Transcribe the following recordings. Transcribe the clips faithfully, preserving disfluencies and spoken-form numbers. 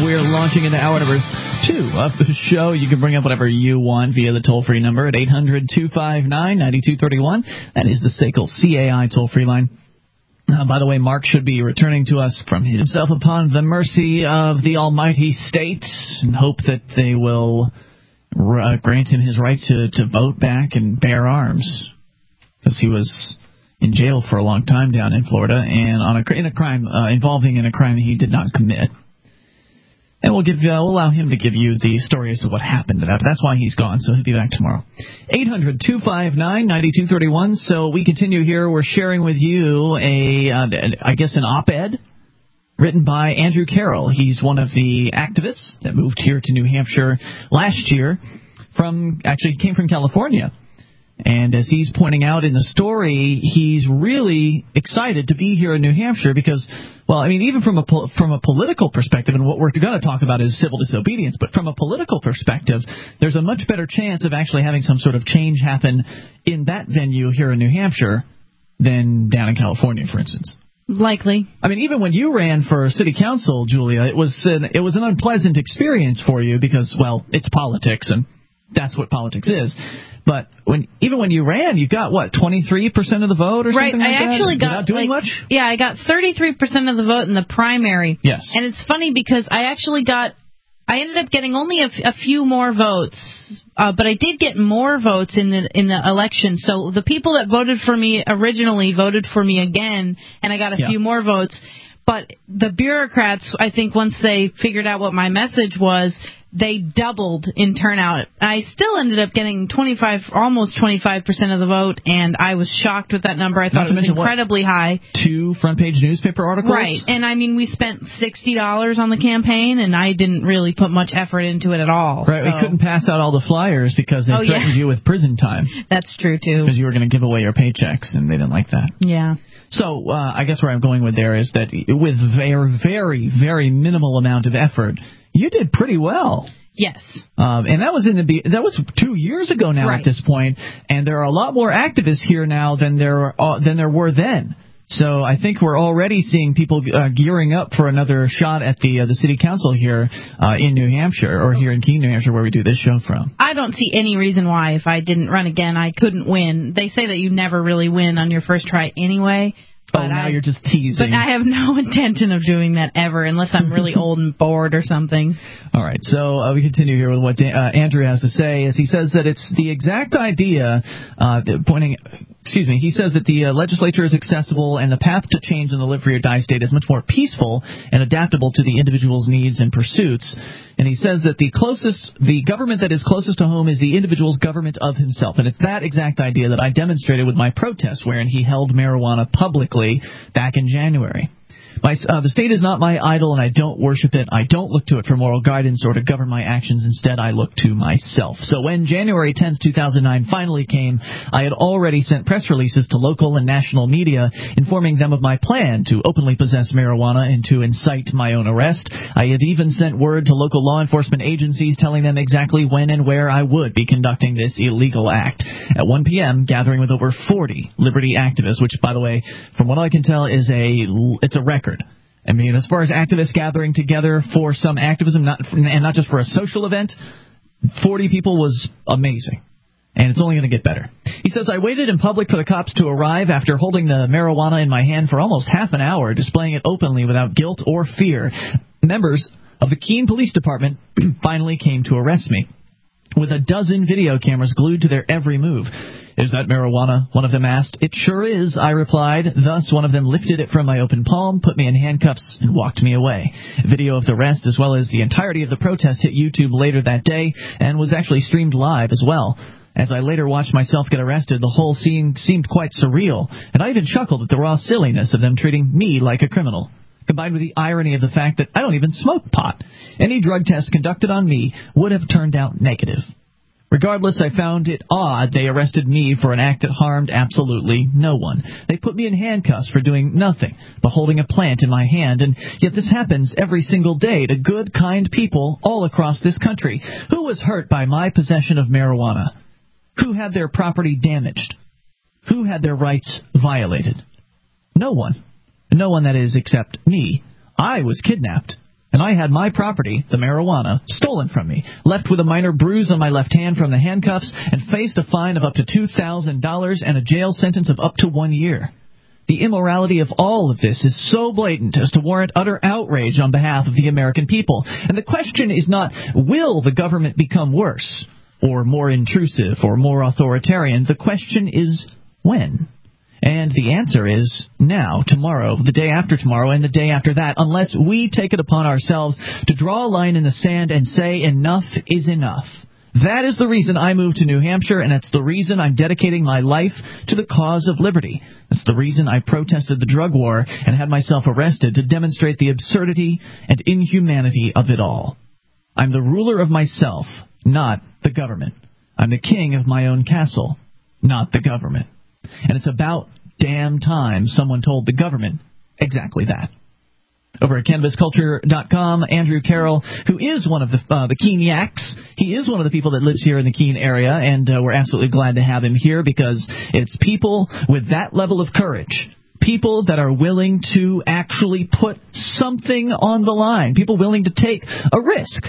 We are launching into hour number two of the show. You can bring up whatever you want via the toll-free number at eight hundred two five nine nine two three one. That is the S A C L C A I toll-free line. Uh, by the way, Mark should be returning to us from himself upon the mercy of the almighty state, and hope that they will uh, grant him his right to, to vote back and bear arms, because he was in jail for a long time down in Florida, and on a, in a crime uh, involving in a crime he did not commit. And we'll give uh, we'll allow him to give you the story as to what happened to that. But that's why he's gone, so he'll be back tomorrow. eight hundred two five nine nine two three one. So we continue here. We're sharing with you a, uh, I guess, an op-ed written by Andrew Carroll. He's one of the activists that moved here to New Hampshire last year. From actually, he came from California. And as he's pointing out in the story, he's really excited to be here in New Hampshire because, well, I mean, even from a from a political perspective, and what we're going to talk about is civil disobedience, but from a political perspective, there's a much better chance of actually having some sort of change happen in that venue here in New Hampshire than down in California, for instance. Likely. I mean, even when you ran for city council, Julia, it was an, it was an unpleasant experience for you because, well, it's politics, and that's what politics is. But when even when you ran, you got, what, twenty-three percent of the vote or right, something like I actually that? got, Without doing like, much? Yeah, I got thirty-three percent of the vote in the primary. Yes. And it's funny because I actually got, I ended up getting only a, f- a few more votes, uh, but I did get more votes in the in the election. So the people that voted for me originally voted for me again, and I got a yeah. few more votes. But the bureaucrats, I think once they figured out what my message was, they doubled in turnout. I still ended up getting twenty-five, almost twenty-five percent of the vote, and I was shocked with that number. I thought it was incredibly what, high. Two front-page newspaper articles? Right, and I mean, we spent sixty dollars on the campaign, and I didn't really put much effort into it at all. Right, so. We couldn't pass out all the flyers because they oh, threatened yeah. you with prison time. That's true, too. Because you were going to give away your paychecks, and they didn't like that. Yeah. So uh, I guess where I'm going with there is that with very, very, very minimal amount of effort, you did pretty well. Yes. Um, and that was in the that was two years ago now right. at this point, and there are a lot more activists here now than there uh, than there were then. So I think we're already seeing people uh, gearing up for another shot at the uh, the city council here uh, in New Hampshire, or here in Keene, New Hampshire, where we do this show from. I don't see any reason why, if I didn't run again, I couldn't win. They say that you never really win on your first try anyway. But oh, now I, you're just teasing. But I have no intention of doing that ever, unless I'm really old and bored or something. All right, so uh, we continue here with what Dan, uh, Andrew has to say. As he says that it's the exact idea, uh, pointing, excuse me, he says that the uh, legislature is accessible and the path to change in the live free or die state is much more peaceful and adaptable to the individual's needs and pursuits. And he says that the closest, the government that is closest to home is the individual's government of himself. And it's that exact idea that I demonstrated with my protest, wherein he held marijuana publicly back in January. My, uh, the state is not my idol, and I don't worship it. I don't look to it for moral guidance or to govern my actions. Instead, I look to myself. So when January tenth, two thousand nine finally came, I had already sent press releases to local and national media informing them of my plan to openly possess marijuana and to incite my own arrest. I had even sent word to local law enforcement agencies telling them exactly when and where I would be conducting this illegal act. At one p.m., gathering with over forty liberty activists, which, by the way, from what I can tell, is a it's a record. I mean, as far as activists gathering together for some activism, not and not just for a social event, forty people was amazing. And it's only going to get better. He says, I waited in public for the cops to arrive after holding the marijuana in my hand for almost half an hour, displaying it openly without guilt or fear. Members of the Keene Police Department finally came to arrest me, with a dozen video cameras glued to their every move. Is that marijuana? One of them asked. It sure is, I replied. Thus, one of them lifted it from my open palm, put me in handcuffs, and walked me away. Video of the arrest, as well as the entirety of the protest, hit YouTube later that day and was actually streamed live as well. As I later watched myself get arrested, the whole scene seemed quite surreal, and I even chuckled at the raw silliness of them treating me like a criminal, combined with the irony of the fact that I don't even smoke pot. Any drug test conducted on me would have turned out negative. Regardless, I found it odd they arrested me for an act that harmed absolutely no one. They put me in handcuffs for doing nothing but holding a plant in my hand, and yet this happens every single day to good, kind people all across this country. Who was hurt by my possession of marijuana? Who had their property damaged? Who had their rights violated? No one. No one, that is, except me. I was kidnapped. and I had my property, the marijuana, stolen from me, left with a minor bruise on my left hand from the handcuffs, and faced a fine of up to two thousand dollars and a jail sentence of up to one year. The immorality of all of this is so blatant as to warrant utter outrage on behalf of the American people. And the question is not, will the government become worse, or more intrusive, or more authoritarian? The question is, when? And the answer is now, tomorrow, the day after tomorrow, and the day after that, unless we take it upon ourselves to draw a line in the sand and say enough is enough. That is the reason I moved to New Hampshire, and it's the reason I'm dedicating my life to the cause of liberty. It's the reason I protested the drug war and had myself arrested to demonstrate the absurdity and inhumanity of it all. I'm the ruler of myself, not the government. I'm the king of my own castle, not the government. And it's about damn time someone told the government exactly that. Over at Cannabis Culture dot com, Andrew Carroll, who is one of the uh, the Keeniacs, he is one of the people that lives here in the Keene area, and uh, we're absolutely glad to have him here because it's people with that level of courage, people that are willing to actually put something on the line, people willing to take a risk.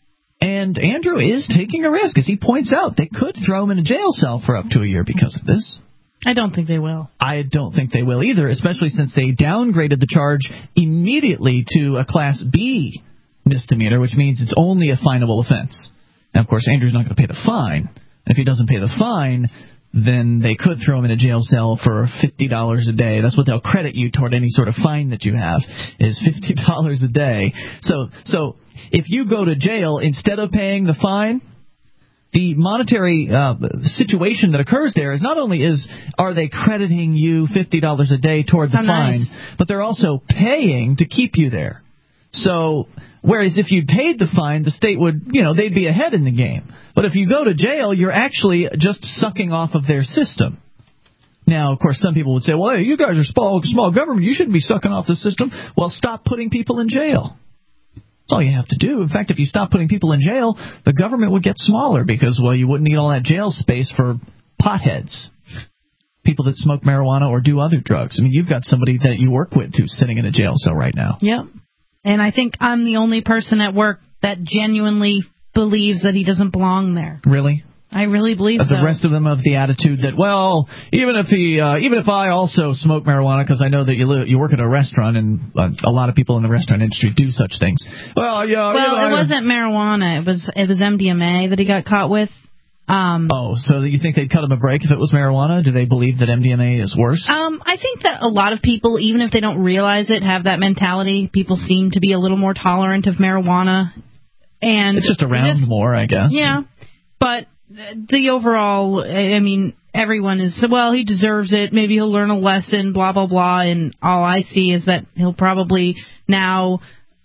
And Andrew is taking a risk, as he points out. They could throw him in a jail cell for up to a year because of this. I don't think they will. I don't think they will either, especially since they downgraded the charge immediately to a Class B misdemeanor, which means it's only a finable offense. Now, of course, Andrew's not going to pay the fine. And if he doesn't pay the fine, then they could throw him in a jail cell for fifty dollars a day. That's what they'll credit you toward any sort of fine that you have, is fifty dollars a day. So, so if you go to jail, instead of paying the fine, the monetary uh, situation that occurs there is not only is are they crediting you fifty dollars a day toward the How fine, nice. but they're also paying to keep you there. So, whereas if you paid the fine, the state would, you know, they'd be ahead in the game. But if you go to jail, you're actually just sucking off of their system. Now, of course, some people would say, well, hey, you guys are small, small government. You shouldn't be sucking off the system. Well, stop putting people in jail. That's all you have to do. In fact, if you stop putting people in jail, the government would get smaller because, well, you wouldn't need all that jail space for potheads, people that smoke marijuana or do other drugs. I mean, you've got somebody that you work with who's sitting in a jail cell right now. Yep. And I think I'm the only person at work that genuinely believes that he doesn't belong there. Really? I really believe uh, so. The rest of them have the attitude that, well, even if he, uh, even if I also smoke marijuana, because I know that you live, you work at a restaurant, and uh, a lot of people in the restaurant industry do such things. Well, yeah. Well, you know, it I, wasn't marijuana. It was it was M D M A that he got caught with. Um, oh, so you think they'd cut him a break if it was marijuana? Do they believe that M D M A is worse? Um, I think that a lot of people, even if they don't realize it, have that mentality. People seem to be a little more tolerant of marijuana, and it's just around just, more, I guess. Yeah, but the overall, I mean, everyone is, well, he deserves it. Maybe he'll learn a lesson, blah, blah, blah. And all I see is that he'll probably now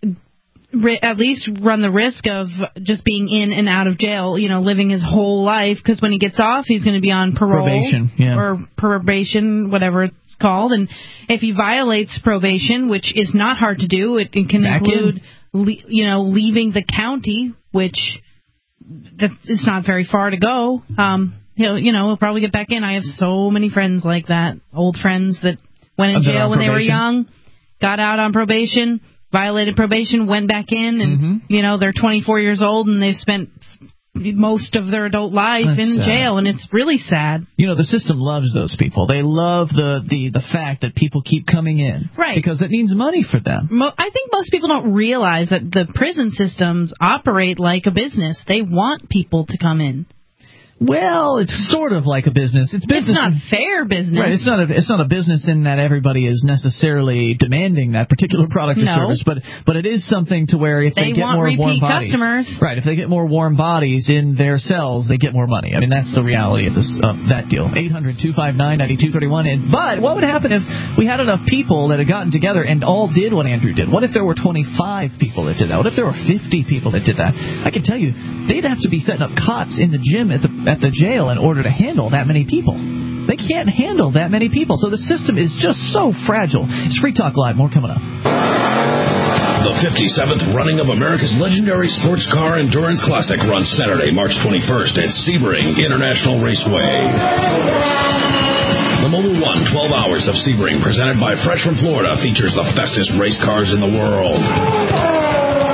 ri- at least run the risk of just being in and out of jail, you know, living his whole life. Because when he gets off, he's going to be on parole. Probation, yeah. Or probation, whatever it's called. And if he violates probation, which is not hard to do, it, it can Back include, le- you know, leaving the county, which... that it's not very far to go. Um, he'll, you know, he'll probably get back in. I have so many friends like that, old friends that went in jail when they were young, got out on probation, violated probation, went back in, and mm-hmm. you know they're twenty-four years old and they've spent most of their adult life That's in sad. jail, and it's really sad. You know, the system loves those people. They love the, the, the fact that people keep coming in. Right. Because it means money for them. Mo- I think most people don't realize that the prison systems operate like a business. They want people to come in. Well, it's sort of like a business. It's business. It's not fair business. Right. It's not a. It's not a business in that everybody is necessarily demanding that particular product or no. service, but but it is something to where if they, they get want more warm bodies, customers. right? If they get more warm bodies in their cells, they get more money. I mean, that's the reality of this of that deal. eight hundred two five nine nine two three one. And but what would happen if we had enough people that had gotten together and all did what Andrew did? What if there were twenty-five people that did that? What if there were fifty people that did that? I can tell you, they'd have to be setting up cots in the gym at the at the jail in order to handle that many people. They can't handle that many people. So the system is just so fragile. It's Free Talk Live. More coming up. The fifty-seventh running of America's legendary sports car endurance classic runs Saturday, March twenty-first at Sebring International Raceway. The Mobil One twelve Hours of Sebring, presented by Fresh from Florida, features the fastest race cars in the world.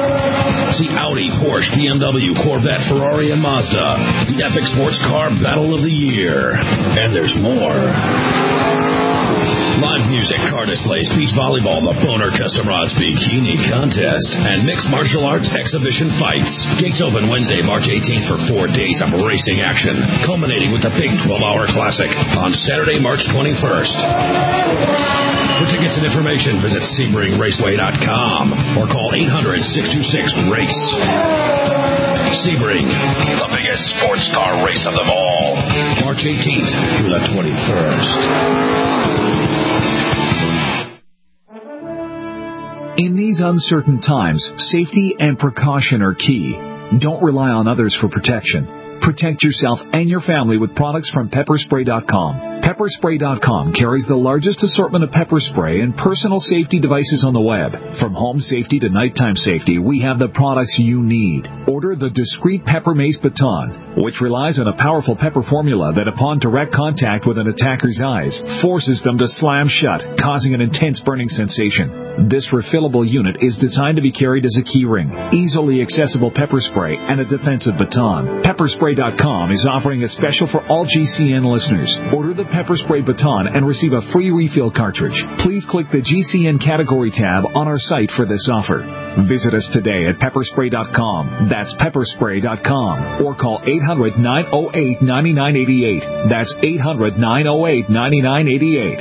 See Audi, Porsche, B M W, Corvette, Ferrari, and Mazda. The Epic Sports Car Battle of the Year. And there's more. Live music, car displays, beach volleyball, the Boner Custom Rods Bikini Contest, and mixed martial arts exhibition fights. Gates open Wednesday, March eighteenth for four days of racing action, culminating with the big twelve-hour classic on Saturday, March twenty-first. For tickets and information, visit sebring raceway dot com or call eight hundred, six two six, RACE. Sebring, the biggest sports car race of them all. March eighteenth through the twenty-first. In these uncertain times, safety and precaution are key. Don't rely on others for protection. Protect yourself and your family with products from pepper spray dot com. pepper spray dot com carries the largest assortment of pepper spray and personal safety devices on the web. From home safety to nighttime safety, we have the products you need. Order the Discreet Pepper Mace Baton, which relies on a powerful pepper formula that, upon direct contact with an attacker's eyes, forces them to slam shut, causing an intense burning sensation. This refillable unit is designed to be carried as a keyring, easily accessible pepper spray, and a defensive baton. pepper spray dot com is offering a special for all G C N listeners. Order the Pepper Spray Baton and receive a free refill cartridge. Please click the G C N category tab on our site for this offer. Visit us today at pepper spray dot com. That's pepper spray dot com. Or call eight hundred, nine oh eight, nine nine eight eight. That's eight hundred, nine oh eight, nine nine eight eight.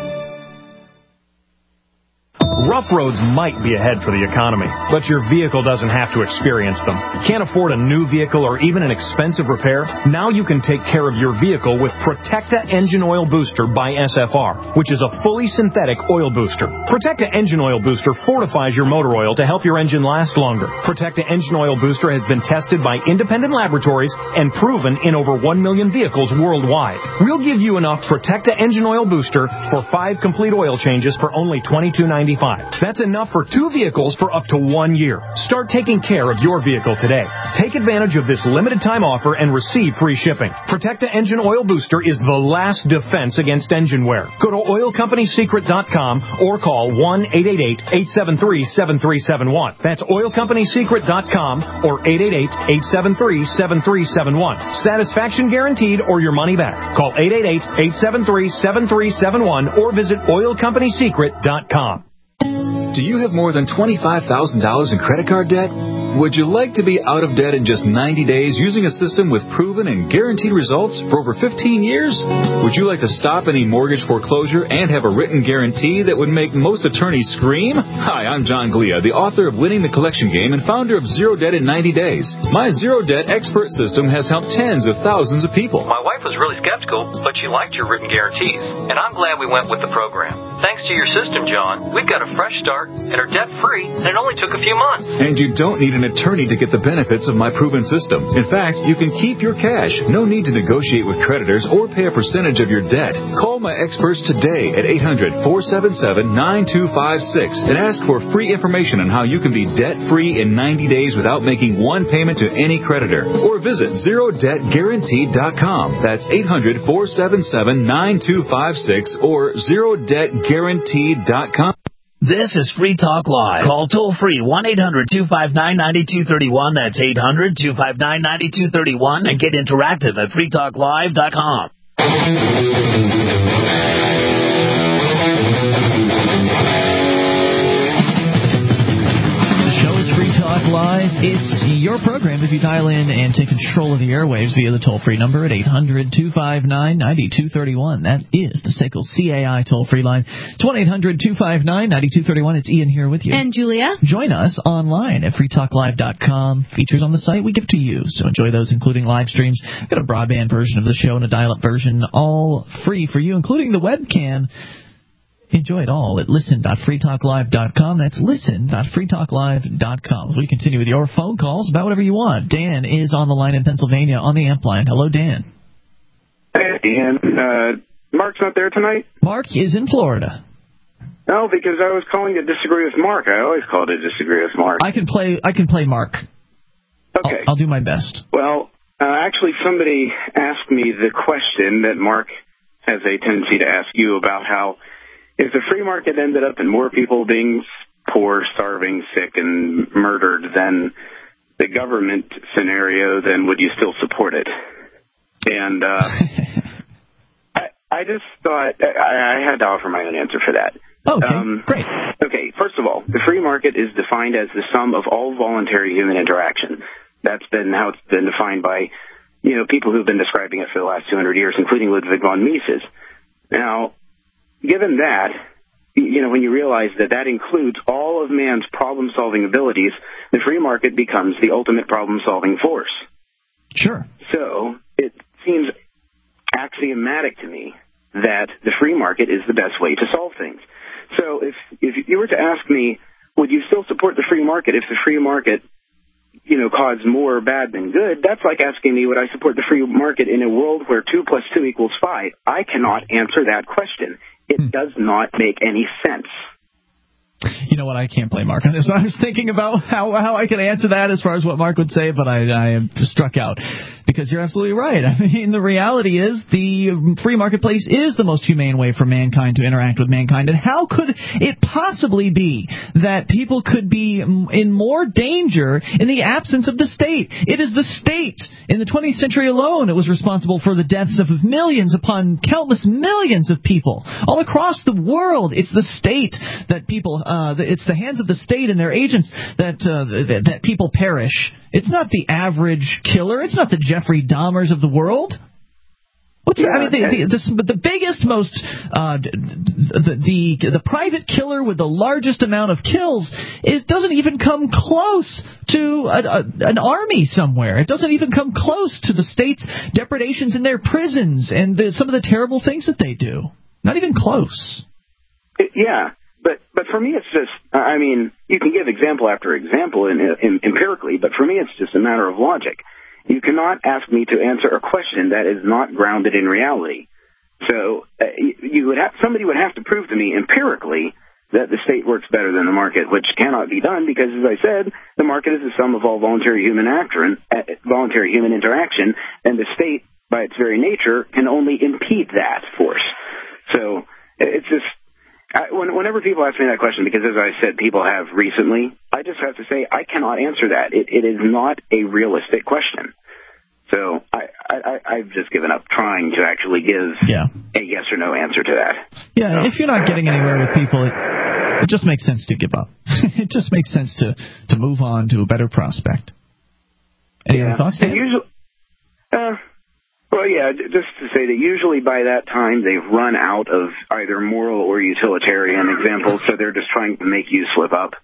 Rough roads might be ahead for the economy, but your vehicle doesn't have to experience them. Can't afford a new vehicle or even an expensive repair? Now you can take care of your vehicle with Protecta Engine Oil Booster by S F R, which is a fully synthetic oil booster. Protecta Engine Oil Booster fortifies your motor oil to help your engine last longer. Protecta Engine Oil Booster has been tested by independent laboratories and proven in over one million vehicles worldwide. We'll give you enough Protecta Engine Oil Booster for five complete oil changes for only twenty-two ninety-five. That's enough for two vehicles for up to one year. Start taking care of your vehicle today. Take advantage of this limited time offer and receive free shipping. Protecta Engine Oil Booster is the last defense against engine wear. Go to oil company secret dot com or call one eight eight eight, eight seven three, seven three seven one. That's oil company secret dot com or eight eight eight, eight seven three, seven three seven one. Satisfaction guaranteed or your money back. Call eight eight eight, eight seven three, seven three seven one or visit oil company secret dot com. Do you have more than twenty-five thousand dollars in credit card debt? Would you like to be out of debt in just ninety days using a system with proven and guaranteed results for over fifteen years? Would you like to stop any mortgage foreclosure and have a written guarantee that would make most attorneys scream? Hi, I'm John Glia, the author of Winning the Collection Game and founder of Zero Debt in ninety days. My Zero Debt expert system has helped tens of thousands of people. My wife was really skeptical, but she liked your written guarantees, and I'm glad we went with the program. Thanks to your system, John, we've got a fresh start and are debt-free, and it only took a few months. And you don't need an attorney to get the benefits of my proven system. In fact, you can keep your cash. No need to negotiate with creditors or pay a percentage of your debt. Call my experts today at eight hundred, four seven seven, nine two five six and ask for free information on how you can be debt-free in ninety days without making one payment to any creditor. Or visit zero debt guaranteed dot com. That's eight hundred, four seven seven, nine two five six or zero debt guaranteed dot com. This is Free Talk Live. Call toll-free one eight hundred, two five nine, nine two three one. That's eight hundred, two five nine, nine two three one. And get interactive at free talk live dot com. Talk Live. It's your program if you dial in and take control of the airwaves via the toll-free number at eight hundred, two five nine, nine two three one. That is the S A C L C A I toll-free line. It's one eight hundred, two five nine, nine two three one. It's Ian here with you. And Julia. Join us online at free talk live dot com. Features on the site we give to you, so enjoy those, including live streams. We've got a broadband version of the show and a dial-up version, all free for you, including the webcam. Enjoy it all at listen dot free talk live dot com. That's listen dot free talk live dot com. We continue with your phone calls about whatever you want. Dan is on the line in Pennsylvania on the amp line. Hello, Dan. Hey, Ian. Uh, Mark's not there tonight? Mark is in Florida. No, because I was calling to disagree with Mark. I always call to disagree with Mark. I can play. I can play Mark. Okay. I'll, I'll do my best. Well, uh, actually, somebody asked me the question that Mark has a tendency to ask you about how if the free market ended up in more people being poor, starving, sick, and murdered than the government scenario, then would you still support it? And uh, I, I just thought I, I had to offer my own answer for that. Okay, um, great. Okay, first of all, the free market is defined as the sum of all voluntary human interaction. That's been how it's been defined by, you know, people who've been describing it for the last two hundred years, including Ludwig von Mises. Now, given that, you know, when you realize that that includes all of man's problem-solving abilities, the free market becomes the ultimate problem-solving force. Sure. So it seems axiomatic to me that the free market is the best way to solve things. So if if you were to ask me, would you still support the free market if the free market, you know, caused more bad than good, that's like asking me, would I support the free market in a world where two plus two equals five? I cannot answer that question. It hmm. does not make any sense. You know what? I can't play Mark on this. I was thinking about how how I could answer that as far as what Mark would say, but I, I am struck out because you're absolutely right. I mean, the reality is the free marketplace is the most humane way for mankind to interact with mankind. And how could it possibly be that people could be in more danger in the absence of the state? It is the state. In the twentieth century alone, it was responsible for the deaths of millions upon countless millions of people all across the world. It's the state that people... Uh, it's the hands of the state and their agents that, uh, that that people perish. It's not the average killer. It's not the Jeffrey Dahmers of the world. What's yeah, I mean, the, the, the, the biggest, most uh, the, the the private killer with the largest amount of kills is doesn't even come close to a, a, an army somewhere. It doesn't even come close to the state's depredations in their prisons and the, some of the terrible things that they do. Not even close. Yeah. But but for me, it's just, I mean, you can give example after example in, in, empirically, but for me, it's just a matter of logic. You cannot ask me to answer a question that is not grounded in reality. So uh, you would have, somebody would have to prove to me empirically that the state works better than the market, which cannot be done because, as I said, the market is the sum of all voluntary human action, uh, voluntary human interaction, and the state, by its very nature, can only impede that force. So it's just... I, whenever people ask me that question, because as I said, people have recently, I just have to say I cannot answer that. It, it is not a realistic question. So I, I, I've just given up trying to actually give yeah. a yes or no answer to that. Yeah, so. If you're not getting anywhere with people, it, it just makes sense to give up. It just makes sense to, to move on to a better prospect. Any yeah. other thoughts, Dan? Usually, uh, Well, yeah, just to say that usually by that time they've run out of either moral or utilitarian examples, so they're just trying to make you slip up.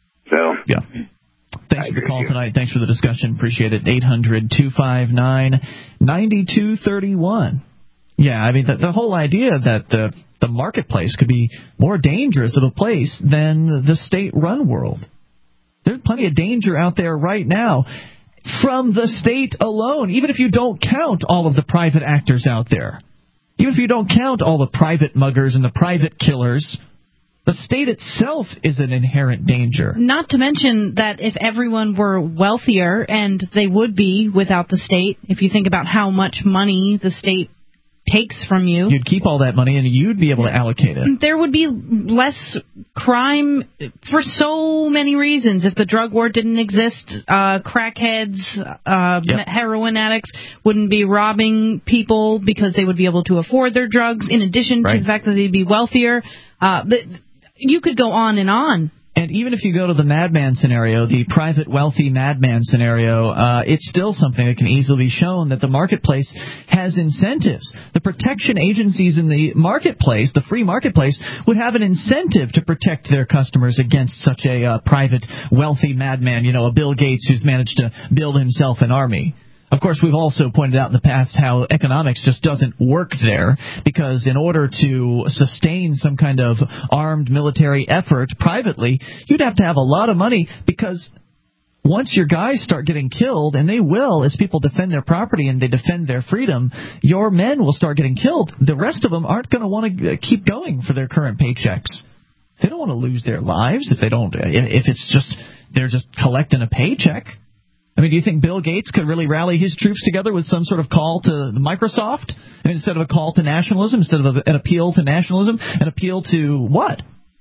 So yeah. Thanks for the call tonight. Thanks for the discussion. Appreciate it. eight hundred two five nine nine two three one. Yeah, I mean, the, the whole idea that the, the marketplace could be more dangerous of a place than the state-run world. There's plenty of danger out there right now. From the state alone, even if you don't count all of the private actors out there, even if you don't count all the private muggers and the private killers, the state itself is an inherent danger. Not to mention that if everyone were wealthier, and they would be without the state, if you think about how much money the state takes from you, you'd keep all that money and you'd be able to allocate it. There would be less crime for so many reasons. If the drug war didn't exist, uh, crackheads, uh, yep. heroin addicts wouldn't be robbing people because they would be able to afford their drugs, in addition right. to the fact that they'd be wealthier. Uh, but you could go on and on. And even if you go to the madman scenario, the private wealthy madman scenario, uh, it's still something that can easily be shown that the marketplace has incentives. The protection agencies in the marketplace, the free marketplace, would have an incentive to protect their customers against such a uh, private wealthy madman, you know, a Bill Gates who's managed to build himself an army. Of course, we've also pointed out in the past how economics just doesn't work there, because in order to sustain some kind of armed military effort privately, you'd have to have a lot of money, because once your guys start getting killed, and they will as people defend their property and they defend their freedom, your men will start getting killed. The rest of them aren't going to want to keep going for their current paychecks. They don't want to lose their lives if they don't, if it's just they're just collecting a paycheck. I mean, do you think Bill Gates could really rally his troops together with some sort of call to Microsoft? I mean, instead of a call to nationalism, instead of an appeal to nationalism, an appeal to what?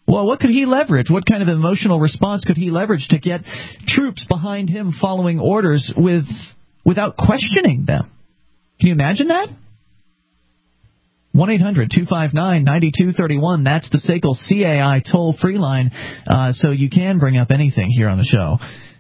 Well, what could he leverage? What kind of emotional response could he leverage to get troops behind him following orders with without questioning them? Can you imagine that? one eight hundred two five nine nine two three one. That's the S A C L C A I toll-free line, uh, so you can bring up anything here on the show.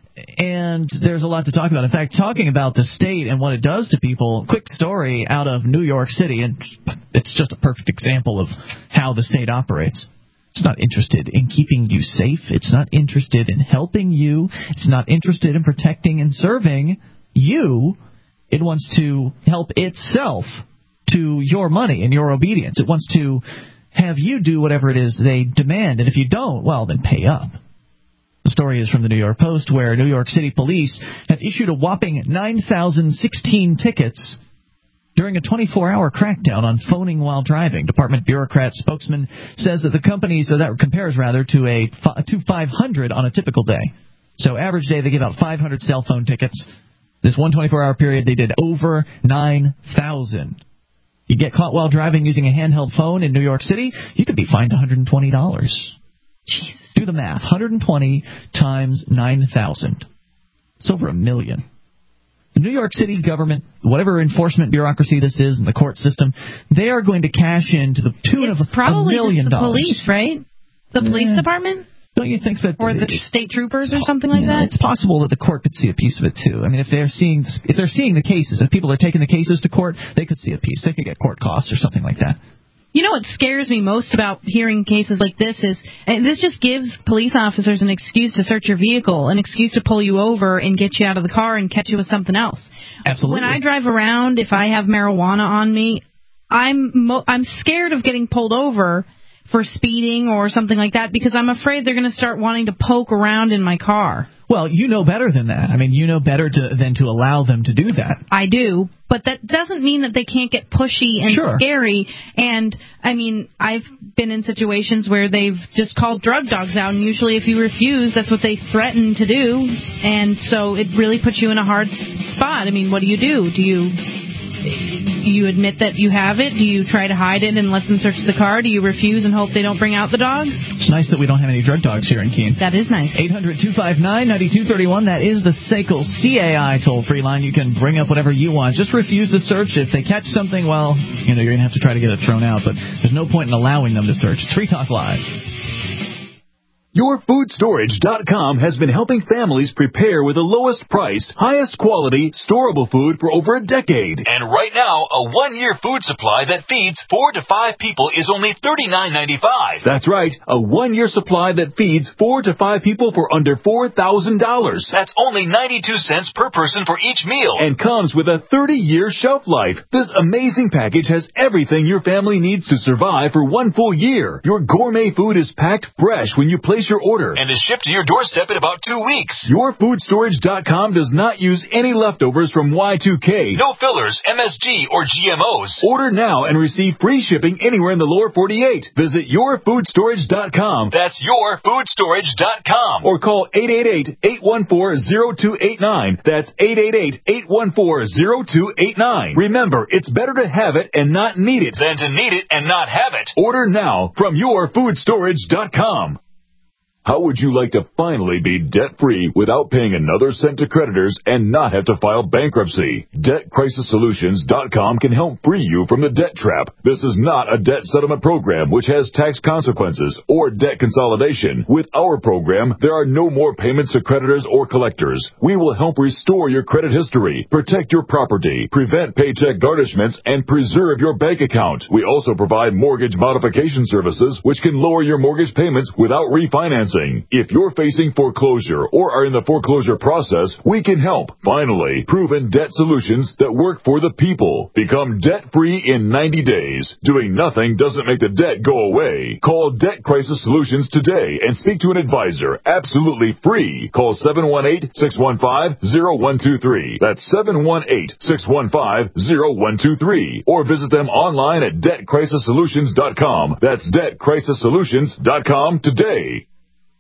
And there's a lot to talk about. In fact, talking about the state and what it does to people, quick story out of New York City, and it's just a perfect example of how the state operates. It's not interested in keeping you safe. It's not interested in helping you. It's not interested in protecting and serving you. It wants to help itself to your money and your obedience. It wants to have you do whatever it is they demand. And if you don't, well, then pay up. The story is from the New York Post, where New York City police have issued a whopping nine thousand sixteen tickets during a twenty-four hour crackdown on phoning while driving. Department bureaucrat spokesman says that the companies, so that compares rather to a to five hundred on a typical day. So average day they give out five hundred cell phone tickets. This one twenty-four hour period they did over nine thousand. You get caught while driving using a handheld phone in New York City, you could be fined one hundred twenty dollars. Jeez. Do the math. one hundred twenty times nine thousand. It's over a million. The New York City government, whatever enforcement bureaucracy this is in the court system, they are going to cash in to the tune it's of a million dollars. Probably the police, right? The police yeah. department? Don't you think that... Or the state troopers or something like yeah, that? It's possible that the court could see a piece of it, too. I mean, if they're seeing if they're seeing the cases, if people are taking the cases to court, they could see a piece. They could get court costs or something like that. You know what scares me most about hearing cases like this is, and this just gives police officers an excuse to search your vehicle, an excuse to pull you over and get you out of the car and catch you with something else. Absolutely. When I drive around, if I have marijuana on me, I'm mo- I'm scared of getting pulled over for speeding or something like that because I'm afraid they're going to start wanting to poke around in my car. Well, you know better than that. I mean, you know better to, than to allow them to do that. I do, but that doesn't mean that they can't get pushy and sure. scary. And, I mean, I've been in situations where they've just called drug dogs out, and usually if you refuse, that's what they threaten to do. And so it really puts you in a hard spot. I mean, what do you do? Do you... Do you admit that you have it? Do you try to hide it and let them search the car? Do you refuse and hope they don't bring out the dogs? It's nice that we don't have any drug dogs here in Keene. That is nice. eight hundred two five nine nine two three one. That is the S A C L C A I toll-free line. You can bring up whatever you want. Just refuse the search. If they catch something, well, you know, you're going to have to try to get it thrown out. But there's no point in allowing them to search. It's Free Talk Live. Your Food Storage dot com has been helping families prepare with the lowest priced, highest quality, storable food for over a decade. And right now, a one-year food supply that feeds four to five people is only thirty-nine ninety-five. That's right, a one-year supply that feeds four to five people for under four thousand dollars. That's only ninety-two cents per person for each meal. And comes with a thirty-year shelf life. This amazing package has everything your family needs to survive for one full year. Your gourmet food is packed fresh when you place your order and is shipped to your doorstep in about two weeks. Your Food Storage dot com does not use any leftovers from Y two K. No fillers, M S G, or G M Os. Order now and receive free shipping anywhere in the lower forty-eight. Visit Your Food Storage dot com. That's Your Food Storage dot com. Or call eight eight eight, eight one four, zero two eight nine. That's eight eight eight, eight one four, zero two eight nine. Remember, it's better to have it and not need it than to need it and not have it. Order now from Your Food Storage dot com. How would you like to finally be debt-free without paying another cent to creditors and not have to file bankruptcy? Debt Crisis Solutions dot com can help free you from the debt trap. This is not a debt settlement program which has tax consequences or debt consolidation. With our program, there are no more payments to creditors or collectors. We will help restore your credit history, protect your property, prevent paycheck garnishments, and preserve your bank account. We also provide mortgage modification services which can lower your mortgage payments without refinancing. If you're facing foreclosure or are in the foreclosure process, we can help. Finally, proven debt solutions that work for the people. Become debt-free in ninety days. Doing nothing doesn't make the debt go away. Call Debt Crisis Solutions today and speak to an advisor absolutely free. Call seven one eight, six one five, zero one two three. That's seven one eight, six one five, zero one two three. Or visit them online at Debt Crisis Solutions dot com. That's Debt Crisis Solutions dot com today.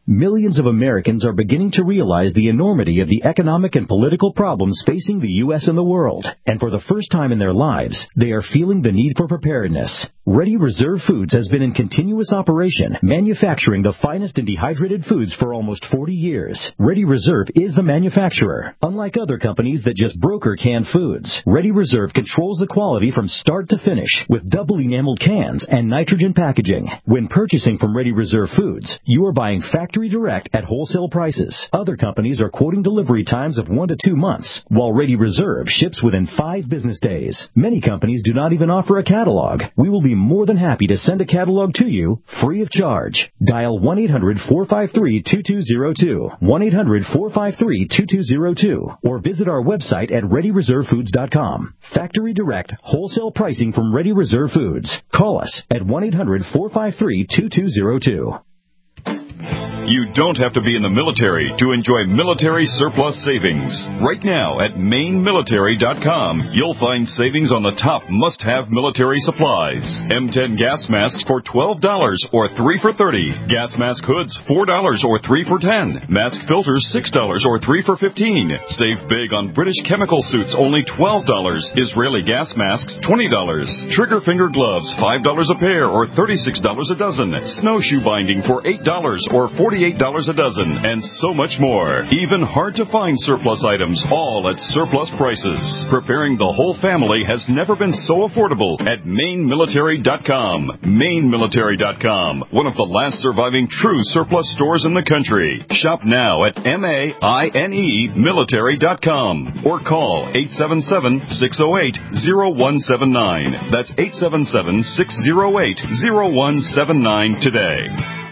Millions of Americans are beginning to realize the enormity of the economic and political problems facing the U S and the world. And for the first time in their lives, they are feeling the need for preparedness. Ready Reserve Foods has been in continuous operation, manufacturing the finest and dehydrated foods for almost forty years. Ready Reserve is the manufacturer. Unlike other companies that just broker canned foods, Ready Reserve controls the quality from start to finish with double enameled cans and nitrogen packaging. When purchasing from Ready Reserve Foods, you are buying factory direct at wholesale prices. Other companies are quoting delivery times of one to two months, while Ready Reserve ships within five business days. Many companies do not even offer a catalog. We will be more than happy to send a catalog to you free of charge. Dial one eight hundred four five three two two zero two, one eight hundred four five three two two zero two, or visit our website at ready reserve foods dot com. Factory direct, wholesale pricing from Ready Reserve Foods. Call us at one eight hundred four five three two two zero two. You don't have to be in the military to enjoy military surplus savings. Right now at maine military dot com, you'll find savings on the top must-have military supplies. M ten gas masks for twelve dollars or three for thirty dollars. Gas mask hoods four dollars or three for ten dollars. Mask filters six dollars or three for fifteen dollars. Save big on British chemical suits, only twelve dollars. Israeli gas masks, twenty dollars. Trigger finger gloves, five dollars a pair or thirty-six dollars a dozen. Snowshoe binding for eight dollars or forty-eight dollars a dozen, and so much more. Even hard-to-find surplus items, all at surplus prices. Preparing the whole family has never been so affordable at maine military dot com. maine military dot com, one of the last surviving true surplus stores in the country. Shop now at M A I N E military dot com or call eight seven seven, six oh eight, oh one seven nine. That's eight seven seven, six oh eight, oh one seven nine today.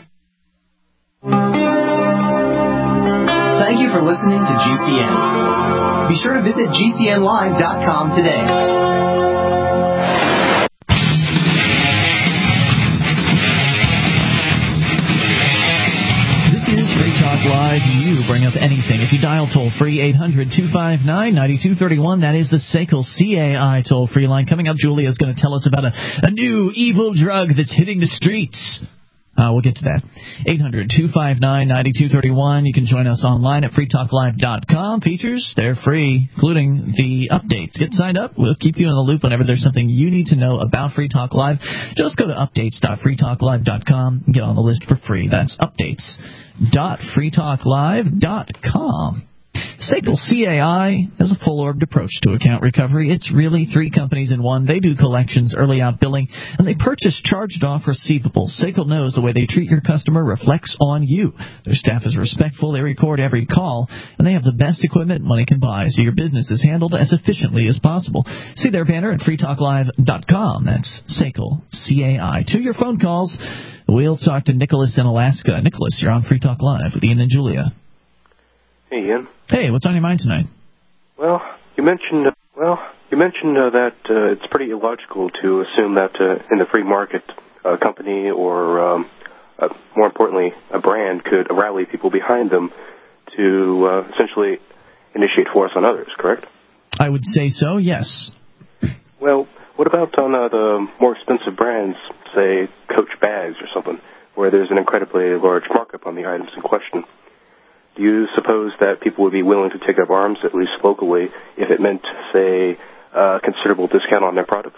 Thank you for listening to G C N. Be sure to visit G C N live dot com today. This is Free Talk Live. You bring up anything. If you dial toll-free eight hundred two five nine nine two three one, that is the S A C L C A I toll-free line. Coming up, Julia is going to tell us about a, a new evil drug that's hitting the streets. Uh, we'll get to that. eight hundred two five nine nine two three one. You can join us online at free talk live dot com. Features, they're free, including the updates. Get signed up. We'll keep you in the loop whenever there's something you need to know about Free Talk Live. Just go to updates dot free talk live dot com and get on the list for free. That's updates dot free talk live dot com. S A C L C A I has a full-orbed approach to account recovery. It's really three companies in one. They do collections, early out billing, and they purchase charged-off receivables. S A C L knows the way they treat your customer reflects on you. Their staff is respectful. They record every call, and they have the best equipment money can buy, so your business is handled as efficiently as possible. See their banner at free talk live dot com. That's S A C L C A I. To your phone calls, we'll talk to Nicholas in Alaska. Nicholas, you're on Free Talk Live with Ian and Julia. Hey, Ian. Hey, what's on your mind tonight? Well, you mentioned uh, well, you mentioned uh, that uh, it's pretty illogical to assume that uh, in the free market, a company or, um, uh, more importantly, a brand could rally people behind them to uh, essentially initiate force on others. Correct? I would say so. Yes. Well, what about on uh, the more expensive brands, say Coach bags or something, where there's an incredibly large markup on the items in question? Do you suppose that people would be willing to take up arms, at least locally, if it meant, say, a considerable discount on their products?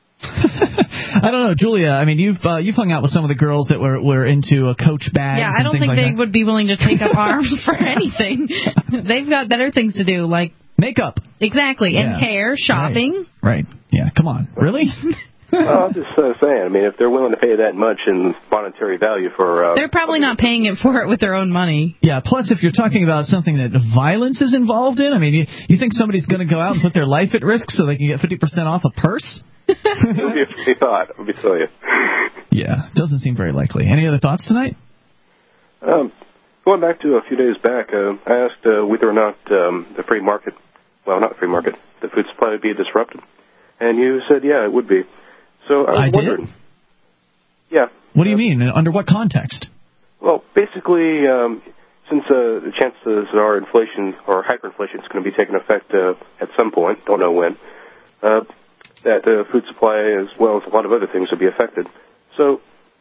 I don't know, Julia. I mean, you've uh, you've hung out with some of the girls that were were into a Coach bags. Yeah, I don't and think like they that. would be willing to take up arms for anything. They've got better things to do, like makeup. Exactly, yeah. and hair, shopping. Right. right. Yeah. Come on. Really? Well, I'm just uh, saying, I mean, if they're willing to pay that much in monetary value for... Uh, they're probably not paying it for it with their own money. Yeah, plus if you're talking about something that violence is involved in, I mean, you, you think somebody's going to go out and put their life at risk so they can get fifty percent off a purse? It would be a free thought, let me tell you. Yeah, doesn't seem very likely. Any other thoughts tonight? Um, going back to a few days back, uh, I asked uh, whether or not um, the free market, well, not the free market, the food supply would be disrupted. And you said, yeah, it would be. So I was I wondering. Did? Yeah. What do you mean? Under what context? Well, basically, um, since uh, the chances are inflation or hyperinflation is going to be taking effect uh, at some point, don't know when, uh, that uh, food supply as well as a lot of other things will be affected. So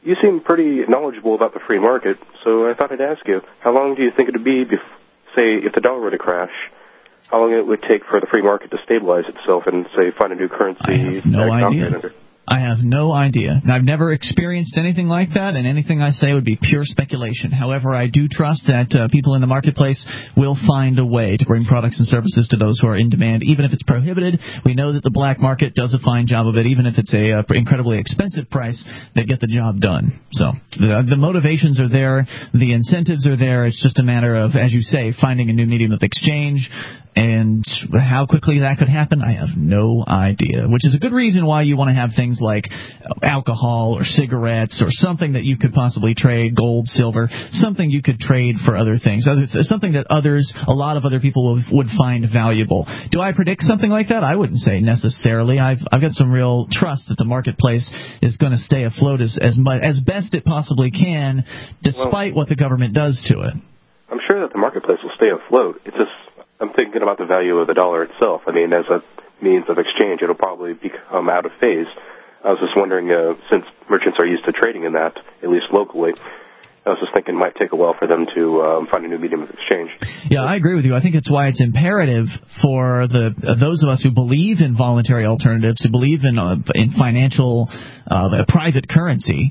you seem pretty knowledgeable about the free market, so I thought I'd ask you, how long do you think it would be, bef- say, if the dollar were to crash, how long it would take for the free market to stabilize itself and, say, find a new currency? I have no idea. I have no idea. I've never experienced anything like that, and anything I say would be pure speculation. However, I do trust that uh, people in the marketplace will find a way to bring products and services to those who are in demand, even if it's prohibited. We know that the black market does a fine job of it. Even if it's a uh, incredibly expensive price, they get the job done. So the, the motivations are there. The incentives are there. It's just a matter of, as you say, finding a new medium of exchange. And how quickly that could happen, I have no idea, which is a good reason why you want to have things like alcohol or cigarettes or something that you could possibly trade, gold, silver, something you could trade for other things, other, something that others, a lot of other people would find valuable. Do I predict something like that? I wouldn't say necessarily. I've I've got some real trust that the marketplace is going to stay afloat as as, much, as best it possibly can, despite well, what the government does to it. I'm sure that the marketplace will stay afloat. It's just I'm thinking about the value of the dollar itself. I mean, as a means of exchange, it'll probably become out of phase. I was just wondering, uh, since merchants are used to trading in that, at least locally, I was just thinking it might take a while for them to um, find a new medium of exchange. Yeah, I agree with you. I think it's why it's imperative for the uh, those of us who believe in voluntary alternatives, who believe in uh, in financial uh, private currency,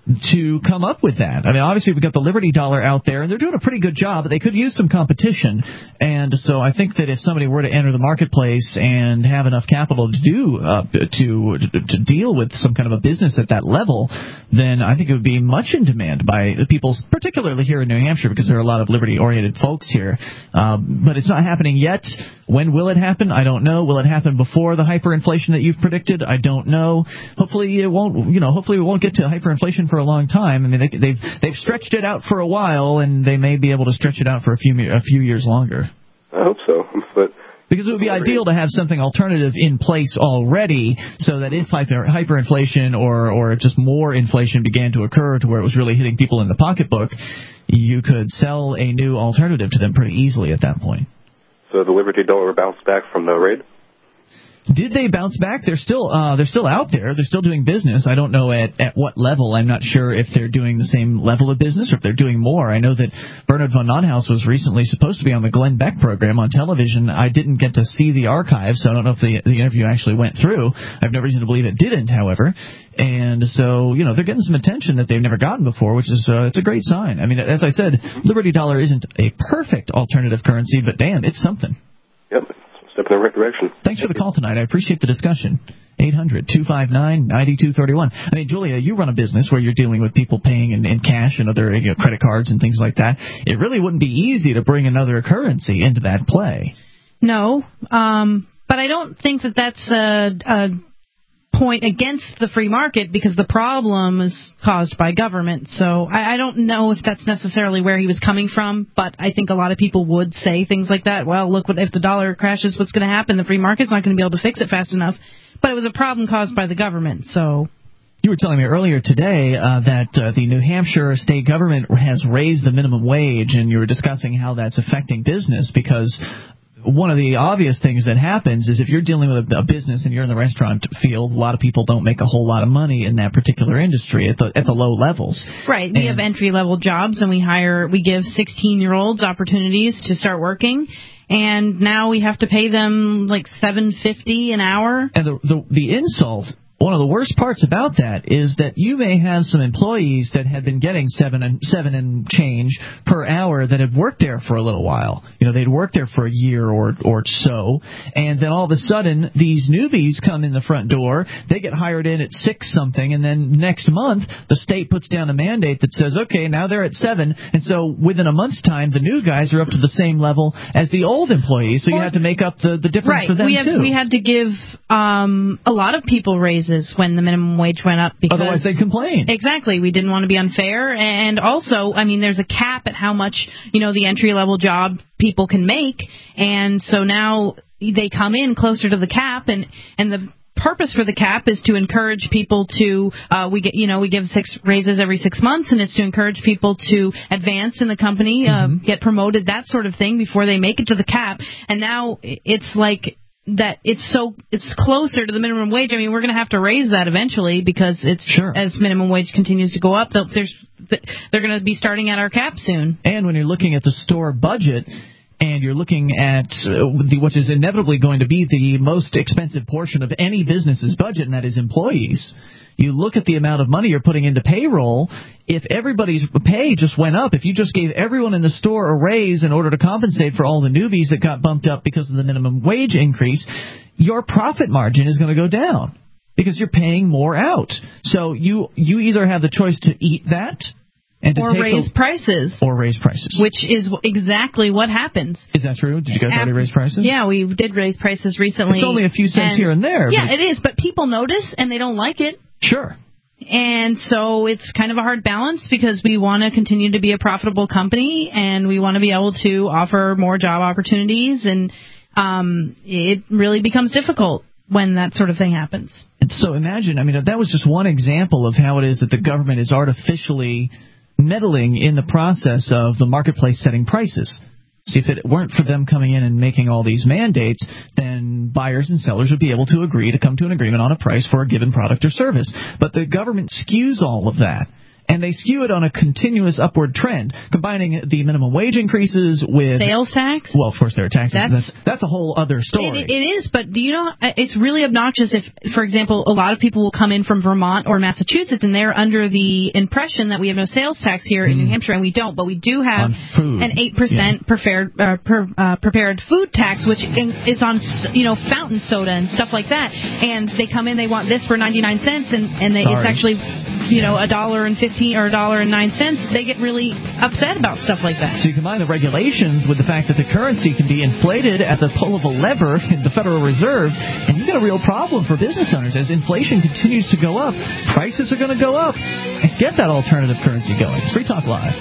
to come up with that. I mean, obviously we've got the Liberty Dollar out there, and they're doing a pretty good job, but they could use some competition. And so I think that if somebody were to enter the marketplace and have enough capital to do uh, to to deal with some kind of a business at that level, then I think it would be much in demand by people, particularly here in New Hampshire, because there are a lot of liberty-oriented folks here. Um, but it's not happening yet. When will it happen? I don't know. Will it happen before the hyperinflation that you've predicted? I don't know. Hopefully it won't. You know, hopefully we won't get to hyperinflation for a long time. I mean, they, they've they've stretched it out for a while, and they may be able to stretch it out for a few a few years longer. I hope so, but because it would be ideal to have something alternative in place already, so that if hyper, hyperinflation or or just more inflation began to occur to where it was really hitting people in the pocketbook, you could sell a new alternative to them pretty easily at that point. So the Liberty Dollar bounced back from the raid? Did they bounce back? They're still uh, they're still out there. They're still doing business. I don't know at, at what level. I'm not sure if they're doing the same level of business or if they're doing more. I know that Bernard von Nonhaus was recently supposed to be on the Glenn Beck program on television. I didn't get to see the archive, so I don't know if the, the interview actually went through. I have no reason to believe it didn't, however. And so, you know, they're getting some attention that they've never gotten before, which is uh, it's a great sign. I mean, as I said, Liberty Dollar isn't a perfect alternative currency, but damn, it's something. Yep. Step in the right direction. Thanks for the call tonight. I appreciate the discussion. eight hundred two five nine nine two three one. I mean, Julia, you run a business where you're dealing with people paying in, in cash and other you know, credit cards and things like that. It really wouldn't be easy to bring another currency into that play. No, um, but I don't think that that's a, a point against the free market, because the problem is caused by government. So I, I don't know if that's necessarily where he was coming from, but I think a lot of people would say things like that. Well, look, what if the dollar crashes, what's going to happen? The free market's not going to be able to fix it fast enough. But it was a problem caused by the government, so... You were telling me earlier today uh, that uh, the New Hampshire state government has raised the minimum wage, and you were discussing how that's affecting business, because one of the obvious things that happens is if you're dealing with a, a business and you're in the restaurant field, a lot of people don't make a whole lot of money in that particular industry at the at the low levels. Right. We and, have entry-level jobs, and we hire, we give sixteen-year-olds opportunities to start working. And now we have to pay them like seven fifty an hour. And the the, the insult, one of the worst parts about that is that you may have some employees that have been getting seven and seven and change per hour that have worked there for a little while. You know, they'd worked there for a year or or so, and then all of a sudden these newbies come in the front door. They get hired in at six something, and then next month the state puts down a mandate that says, okay, now they're at seven, and so within a month's time the new guys are up to the same level as the old employees. So you have to make up the the difference right. for them we have, too. We had to give um, a lot of people raises when the minimum wage went up, because otherwise they complain. Exactly. We didn't want to be unfair. And also, I mean, there's a cap at how much, you know, the entry-level job people can make. And so now they come in closer to the cap, and, and the purpose for the cap is to encourage people to, uh, we get, you know, we give six raises every six months, and it's to encourage people to advance in the company, uh, mm-hmm. get promoted, that sort of thing before they make it to the cap. And now it's like that it's so it's closer to the minimum wage. I mean, we're going to have to raise that eventually because it's sure. as minimum wage continues to go up, there's they're going to be starting at our cap soon. And when you're looking at the store budget, and you're looking at uh, the, which is inevitably going to be the most expensive portion of any business's budget, and that is employees. You look at the amount of money you're putting into payroll. If everybody's pay just went up, if you just gave everyone in the store a raise in order to compensate for all the newbies that got bumped up because of the minimum wage increase, your profit margin is going to go down because you're paying more out. So you you either have the choice to eat that, and to or take raise a, prices. Or raise prices. Which is exactly what happens. Is that true? Did you guys already raise prices? Yeah, we did raise prices recently. It's only a few cents and, here and there. Yeah, it is, but people notice and they don't like it. Sure. And so it's kind of a hard balance because we want to continue to be a profitable company and we want to be able to offer more job opportunities, and um, it really becomes difficult when that sort of thing happens. And so imagine, I mean, that was just one example of how it is that the government is artificially meddling in the process of the marketplace setting prices. See, if it weren't for them coming in and making all these mandates, then buyers and sellers would be able to agree to come to an agreement on a price for a given product or service. But the government skews all of that. And they skew it on a continuous upward trend, combining the minimum wage increases with sales tax. Well, of course, there are taxes. That's, that's that's a whole other story. It, it is, but do you know, it's really obnoxious if, for example, a lot of people will come in from Vermont or Massachusetts and they're under the impression that we have no sales tax here mm. in New Hampshire, and we don't, but we do have an eight percent yeah. prepared uh, per, uh, prepared food tax, which is on, you know, fountain soda and stuff like that. And they come in, they want this for ninety-nine cents, and and they, it's actually, you know, a dollar and fifteen or a dollar and nine cents. They get really upset about stuff like that. So you combine the regulations with the fact that the currency can be inflated at the pull of a lever in the Federal Reserve, and you've got a real problem for business owners. As inflation continues to go up, prices are going to go up. And get that alternative currency going. It's Free Talk Live.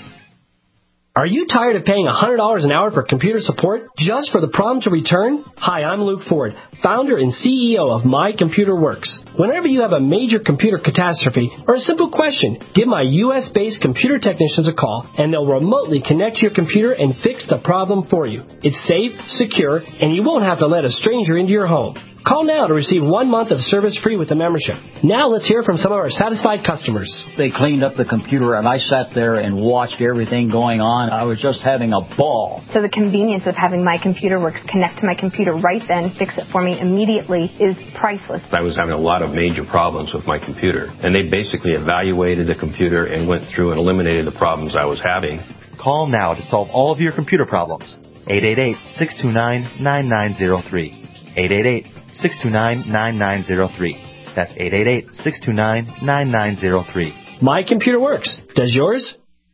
Are you tired of paying one hundred dollars an hour for computer support just for the prompt to return? Hi, I'm Luke Ford, founder and C E O of My Computer Works. Whenever you have a major computer catastrophe or a simple question, give my U S based computer technicians a call, and they'll remotely connect your computer and fix the problem for you. It's safe, secure, and you won't have to let a stranger into your home. Call now to receive one month of service free with a membership. Now let's hear from some of our satisfied customers. They cleaned up the computer, and I sat there and watched everything going on. I was just having a ball. So the convenience of having My Computer Works connect to my computer right then, fix it for me immediately, is priceless. I was having a lot of major problems with my computer, and they basically evaluated the computer and went through and eliminated the problems I was having. Call now to solve all of your computer problems. eight eight eight, six two nine, nine nine zero three. eight eight eight, six two nine, nine nine zero three. That's eight eight eight, six two nine, nine nine zero three. My Computer Works. Does yours?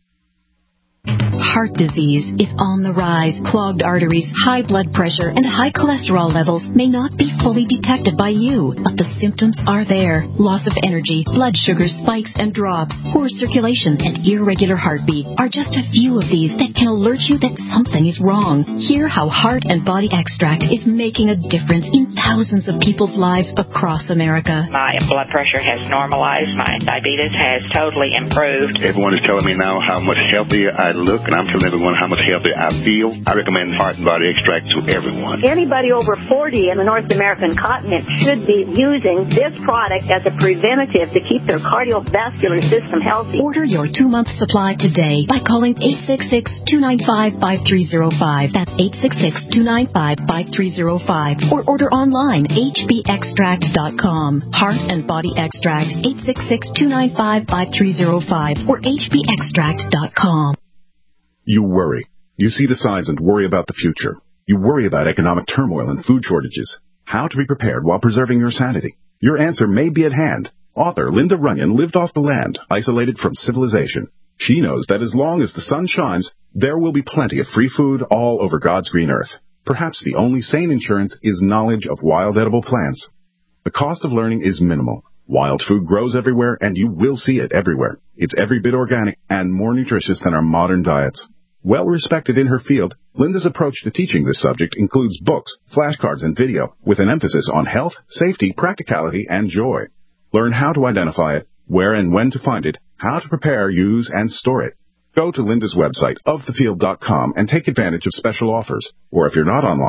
Heart disease is on the rise. Clogged arteries, high blood pressure, and high cholesterol levels may not be fully detected by you, but the symptoms are there. Loss of energy, blood sugar spikes and drops, poor circulation, and irregular heartbeat are just a few of these that can alert you that something is wrong. Hear how Heart and Body Extract is making a difference in thousands of people's lives across America. My blood pressure has normalized. My diabetes has totally improved. Everyone is telling me now how much healthier I look, and I'm telling everyone how much healthier I feel. I recommend Heart and Body Extract to everyone. Anybody over forty in the North American continent should be using this product as a preventative to keep their cardiovascular system healthy. Order your two-month supply today by calling eight six six, two nine five, five three zero five. That's eight six six, two nine five, five three zero five. Or order online, h b extract dot com. Heart and Body Extract, eight six six, two nine five, five three zero five or h b extract dot com. You worry. You see the signs and worry about the future. You worry about economic turmoil and food shortages. How to be prepared while preserving your sanity. Your answer may be at hand. Author Linda Runyon lived off the land, isolated from civilization. She knows that as long as the sun shines, there will be plenty of free food all over God's green earth. Perhaps the only sane insurance is knowledge of wild edible plants. The cost of learning is minimal. Wild food grows everywhere, and you will see it everywhere. It's every bit organic and more nutritious than our modern diets. Well respected in her field, Linda's approach to teaching this subject includes books, flashcards, and video with an emphasis on health, safety, practicality, and joy. Learn how to identify it, where and when to find it, how to prepare, use, and store it. Go to Linda's website, of the field dot com, and take advantage of special offers. Or if you're not online,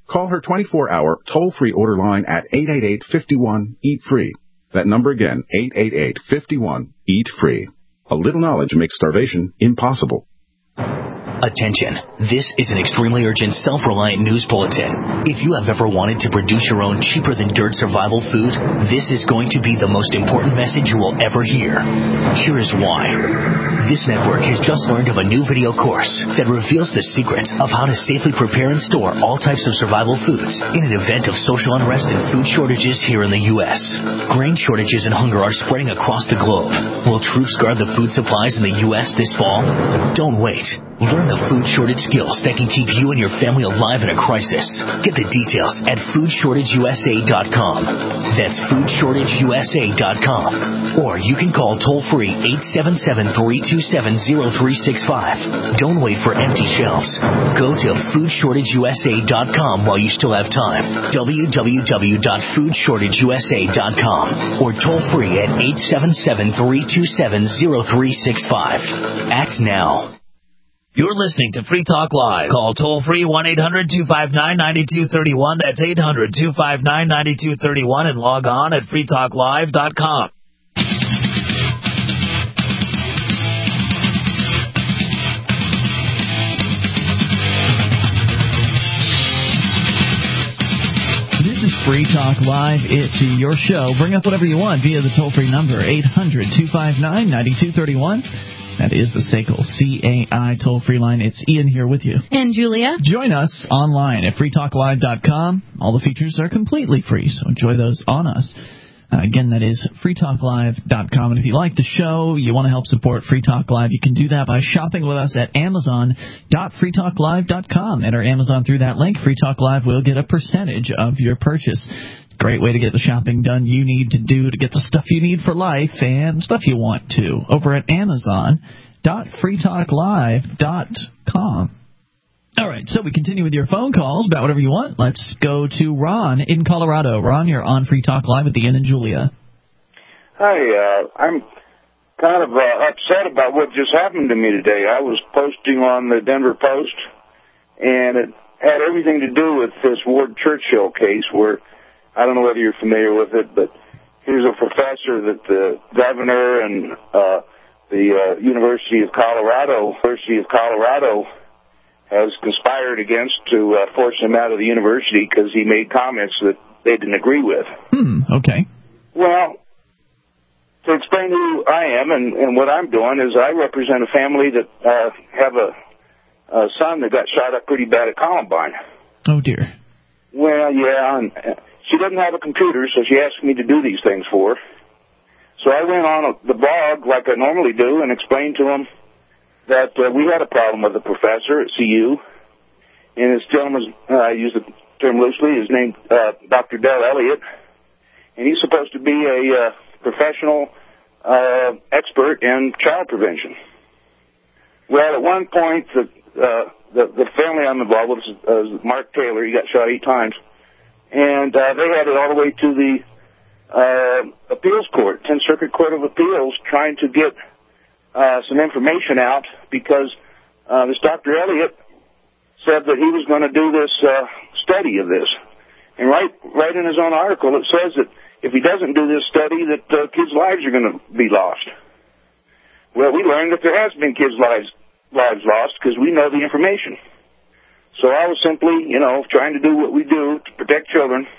Call her twenty-four hour toll-free order line at eight eight eight, five one, eat free. That number again, eight eight eight, five one, eat free. A little knowledge makes starvation impossible. Attention. This is an extremely urgent, self-reliant news bulletin. If you have ever wanted to produce your own cheaper-than-dirt survival food, this is going to be the most important message you will ever hear. Here is why. This network has just learned of a new video course that reveals the secrets of how to safely prepare and store all types of survival foods in an event of social unrest and food shortages here in the U S. Grain shortages and hunger are spreading across the globe. Will troops guard the food supplies in the U S this fall? Don't wait. Learn the food shortage skills that can keep you and your family alive in a crisis. Get the details at food shortage u s a dot com. That's food shortage u s a dot com. Or you can call toll-free eight seven seven, three two seven, zero three six five. Don't wait for empty shelves. Go to food shortage u s a dot com while you still have time. w w w dot food shortage u s a dot com. Or toll-free at eight seven seven, three two seven, zero three six five. Act now. You're listening to Free Talk Live. Call toll-free one eight hundred, two five nine, nine two three one. That's eight hundred, two five nine, nine two three one. And log on at free talk live dot com. This is Free Talk Live. It's your show. Bring up whatever you want via the toll-free number, eight hundred, two five nine, nine two three one. That is the S A C L C A I toll-free line. It's Ian here with you. And Julia. Join us online at free talk live dot com. All the features are completely free, so enjoy those on us. Uh, again, that is free talk live dot com. And if you like the show, you want to help support Free Talk Live, you can do that by shopping with us at amazon dot free talk live dot com. Enter Amazon through that link. Free Talk Live will get a percentage of your purchase. Great way to get the shopping done you need to do to get the stuff you need for life and stuff you want to over at amazon dot free talk live dot com. All right, so we continue with your phone calls about whatever you want. Let's go to Ron in Colorado. Ron, you're on Free Talk Live with Ian and Julia. Hi, uh, I'm kind of uh, upset about what just happened to me today. I was posting on the Denver Post, and it had everything to do with this Ward Churchill case where, I don't know whether you're familiar with it, but here's a professor that the governor and uh, the uh, University of Colorado, University of Colorado has conspired against to uh, force him out of the university because he made comments that they didn't agree with. Hmm, okay. Well, to explain who I am and, and what I'm doing is I represent a family that uh, have a, a son that got shot up pretty bad at Columbine. Oh, dear. Well, yeah, and she doesn't have a computer, so she asked me to do these things for her. So I went on the blog like I normally do and explained to him that uh, we had a problem with the professor at C U, and this gentleman, uh, I use the term loosely, his name uh, Doctor Del Elliott, and he's supposed to be a uh, professional uh, expert in child prevention. Well, at one point, the uh, the, the family I'm involved with is uh, Mark Taylor. He got shot eight times, and uh, they had it all the way to the uh, appeals court, tenth Circuit Court of Appeals, trying to get Uh, some information out because uh, this Doctor Elliott said that he was going to do this uh, study of this. And right right in his own article, it says that if he doesn't do this study, that uh, kids' lives are going to be lost. Well, we learned that there has been kids' lives, lives lost because we know the information. So I was simply, you know, trying to do what we do to protect children.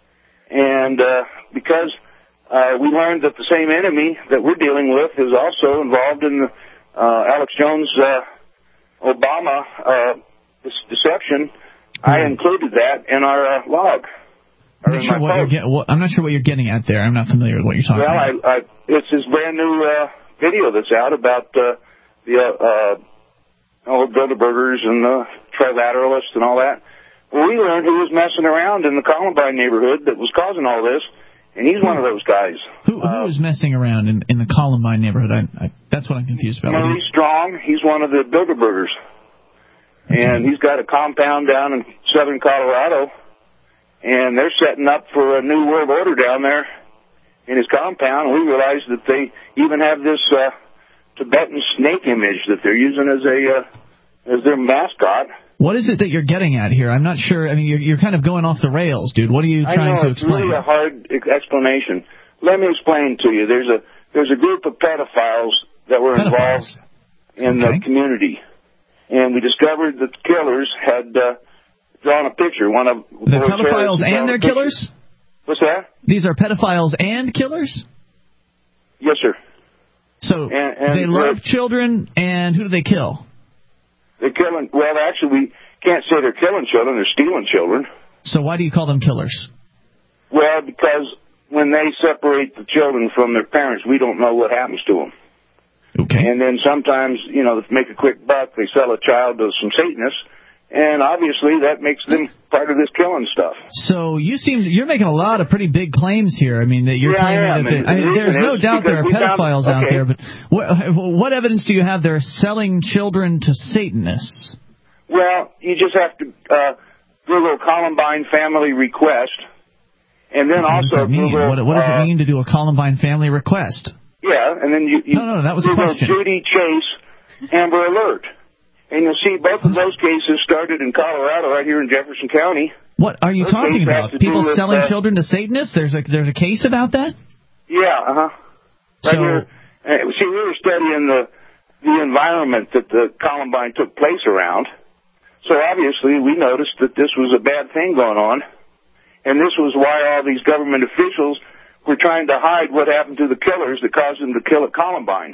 And uh, because... Uh, we learned that the same enemy that we're dealing with is also involved in the uh, Alex Jones uh, Obama uh, deception. Mm-hmm. I included that in our uh, log. I'm not, sure what you're get, well, I'm not sure what you're getting at there. I'm not familiar with what you're talking well, about. Well, I, I, it's this brand new uh, video that's out about uh, the uh, uh, Bilderbergers and the trilateralists and all that. Well, we learned who was messing around in the Columbine neighborhood that was causing all this. And he's one of those guys. Who, who is messing around in, in the Columbine neighborhood? I, I, that's what I'm confused about. Maurice Strong, he's one of the Bilderbergers. Okay. And he's got a compound down in southern Colorado. And they're setting up for a new world order down there in his compound. We realized that they even have this uh, Tibetan snake image that they're using as a uh, as their mascot. What is it that you're getting at here? I'm not sure. I mean, you're, you're kind of going off the rails, dude. What are you trying I know, to explain? It's really a hard ex- explanation. Let me explain to you. There's a there's a group of pedophiles that were involved in okay. the community, and we discovered that the killers had uh, drawn a picture. One of the pedophiles and their killers. What's that? These are pedophiles and killers? Yes, sir. So and, and they love children, and who do they kill? They're killing. Well, actually, we can't say they're killing children. They're stealing children. So why do you call them killers? Well, because when they separate the children from their parents, we don't know what happens to them. Okay. And then sometimes, you know, to make a quick buck, they sell a child to some Satanists, and obviously that makes them part of this killing stuff. So you seem you're making a lot of pretty big claims here. I mean, that you're yeah, claiming I am. that they, I mean, there's no doubt there are pedophiles found, okay. out there, but what, what evidence do you have they're selling children to Satanists? Well, you just have to uh, Google Columbine family request, and then what also does that mean? Google. What, what does uh, it mean to do a Columbine family request? Yeah, and then you, you no, no, that was a Google question. Judy Chase Amber Alert, and you'll see both of those cases started in Colorado, right here in Jefferson County. What are you those talking about? People with, selling uh, children to Satanists? There's a there's a case about that? Yeah, uh huh. Right so, here. Uh, see, we were studying the the environment that the Columbine took place around. So obviously, we noticed that this was a bad thing going on, and this was why all these government officials were trying to hide what happened to the killers that caused them to kill at Columbine.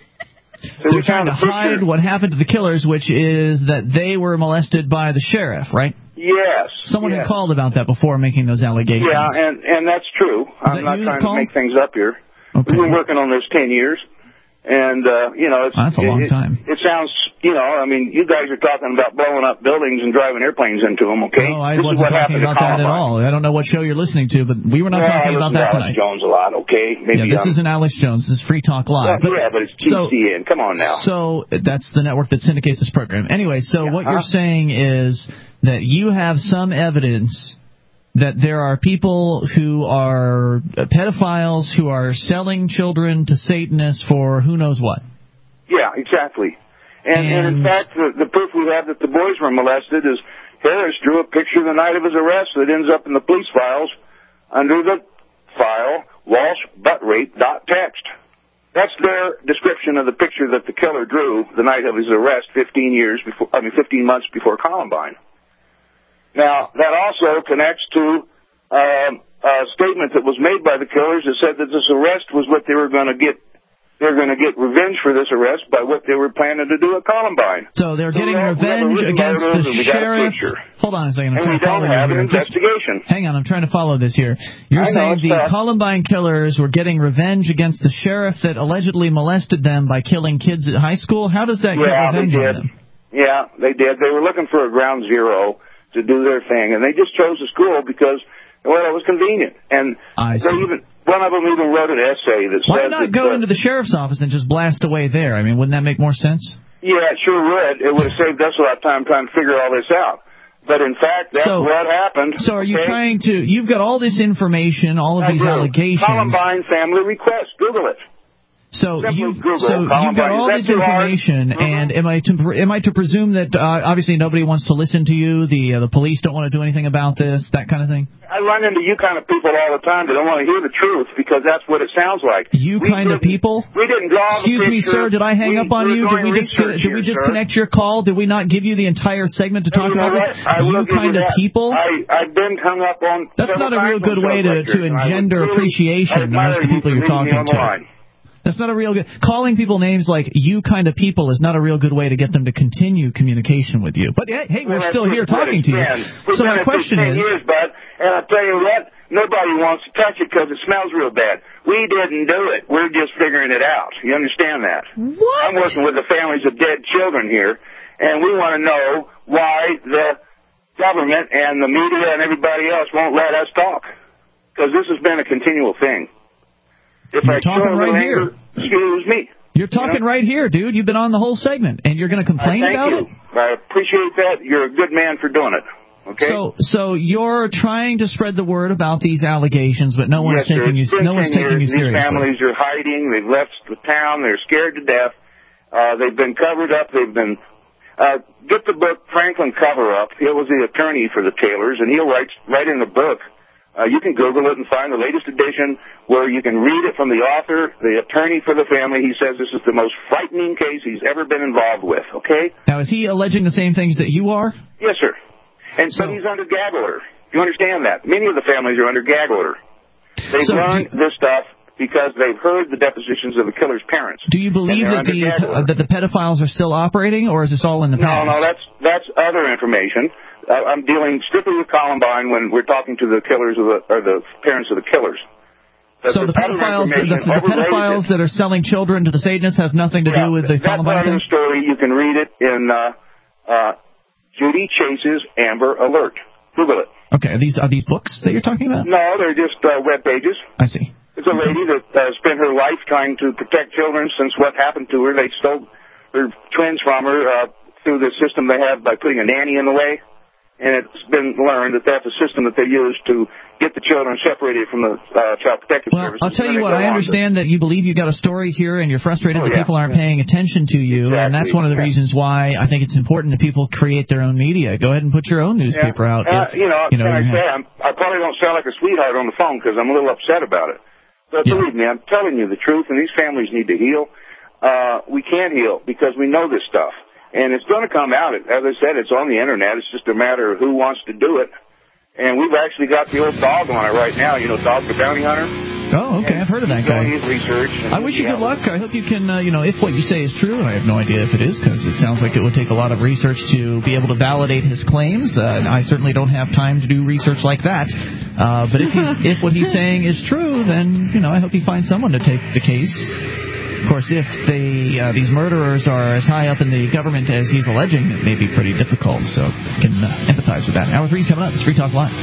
So they're trying to hide what happened to the killers, which is that they were molested by the sheriff, right? Yes. Someone yes. had called about that before making those allegations. Yeah, and, and that's true. Is I'm not trying to make things up here. Okay. We've been working on this ten years. And, uh, you know, it's, oh, that's a long it, time. It, it sounds, you know, I mean, you guys are talking about blowing up buildings and driving airplanes into them, okay? No, I this wasn't is what talking about that at Columbine. all. I don't know what show you're listening to, but we were not well, talking I about that to Alex tonight. Jones a lot, okay? Maybe yeah, this I'm, isn't Alex Jones. This is Free Talk Live. Well, but, yeah, but it's G C N. So, Come on now. So that's the network that syndicates this program. Anyway, so yeah, what huh? you're saying is that you have some evidence that there are people who are pedophiles who are selling children to Satanists for who knows what. Yeah, exactly. And, and, and in fact, the, the proof we have that the boys were molested is Harris drew a picture the night of his arrest that ends up in the police files under the file Walsh butt rape dot text. That's their description of the picture that the killer drew the night of his arrest, fifteen years before. I mean, fifteen months before Columbine. Now that also connects to uh, a statement that was made by the killers that said that this arrest was what they were going to get. They're going to get revenge for this arrest by what they were planning to do at Columbine. So they're so getting revenge against the sheriff. Hold on a second. I'm and trying we to follow don't have you an here. investigation. Just, hang on, I'm trying to follow this here. You're I saying know, the tough. Columbine killers were getting revenge against the sheriff that allegedly molested them by killing kids at high school? How does that yeah, get revenge they on did. them? Yeah, they did. They were looking for a ground zero to do their thing, and they just chose the school because, well, it was convenient. And I they see. even... One of them even wrote an essay that Why says... not that, go uh, into the sheriff's office and just blast away there? I mean, wouldn't that make more sense? Yeah, it sure would. It would have saved us a lot of time trying to figure all this out. But in fact, that's so, what happened. So are you okay? trying to... You've got all this information, all of I these do. allegations. Columbine family request. Google it. So you Google, so you've got all this information, mm-hmm. and am I to am I to presume that uh, obviously nobody wants to listen to you? The uh, the police don't want to do anything about this, that kind of thing. I run into you kind of people all the time that don't want to hear the truth because that's what it sounds like. You we kind of people. We didn't draw. Excuse the me, sir. Did I hang we, up on you? Did we just did here, we disconnect sir. your call? Did we not give you the entire segment to talk you about this? I you kind of that. people. I I've been hung up on. That's not a real good way to to engender appreciation amongst the people you're talking to. That's not a real good... Calling people names like you kind of people is not a real good way to get them to continue communication with you. But, hey, hey we're well, still here talking to you. We've so my question is... Years, bud, and I tell you what, nobody wants to touch it because it smells real bad. We didn't do it. We're just figuring it out. You understand that? What? I'm working with the families of dead children here, and we want to know why the government and the media and everybody else won't let us talk. Because this has been a continual thing. If You're I talking right anger, here. Excuse me. You're talking you know? right here, dude. You've been on the whole segment, and you're going to complain uh, thank about you. it? I appreciate that. You're a good man for doing it. Okay. So, so you're trying to spread the word about these allegations, but no one's yes, taking you. No one's taking you These seriously. These families are hiding. They've left the town. They're scared to death. Uh, they've been covered up. They've been. uh, get the book Franklin Cover-Up. He was the attorney for the Taylors, and he'll write, write in the book. Uh, you can Google it and find the latest edition where you can read it from the author, the attorney for the family. He says this is the most frightening case he's ever been involved with, okay? Now, is he alleging the same things that you are? Yes, sir. And so, but he's under gag order. You understand that? Many of the families are under gag order. They've so learned do, this stuff because they've heard the depositions of the killer's parents. Do you believe that the uh, that the pedophiles are still operating, or is this all in the no, past? No, no, that's that's other information. Uh, I'm dealing strictly with Columbine when we're talking to the killers of the or the parents of the killers. But so the pedophiles, the, the pedophiles that are selling children to the Satanists have nothing to yeah, do with the that's Columbine thing? That's part of the story. You can read it in uh, uh, Judy Chase's Amber Alert. Google it. Okay, are these are these books that you're talking about? No, they're just uh, web pages. I see. It's a lady that uh, spent her life trying to protect children since what happened to her. They stole her twins from her uh, through the system they have by putting a nanny in the way. And it's been learned that that's a system that they use to get the children separated from the uh, Child Protective well, Service. I'll tell you what, I understand to... that you believe you've got a story here and you're frustrated oh, that yeah. people aren't paying attention to you, exactly. and that's one of the reasons why I think it's important that people create their own media. Go ahead and put your own newspaper yeah. out. Uh, if, you know, you know can I say, I'm, I probably don't sound like a sweetheart on the phone because I'm a little upset about it. But yeah. believe me, I'm telling you the truth, and these families need to heal. Uh, we can't heal because we know this stuff. And it's going to come out. As I said, it's on the Internet. It's just a matter of who wants to do it. And we've actually got the old dog on it right now. You know, Dog the Bounty Hunter. Oh, okay. And I've heard of that guy. guy. His research. I wish you good luck. I hope you can, uh, you know, if what you say is true, and I have no idea if it is, because it sounds like it would take a lot of research to be able to validate his claims. Uh, I certainly don't have time to do research like that. Uh, but if he's, if what he's saying is true, then, you know, I hope he finds someone to take the case. Of course, if they, uh, these murderers are as high up in the government as he's alleging, it may be pretty difficult. So I can uh, empathize with that. Hour three's coming up. It's Free Talk Live.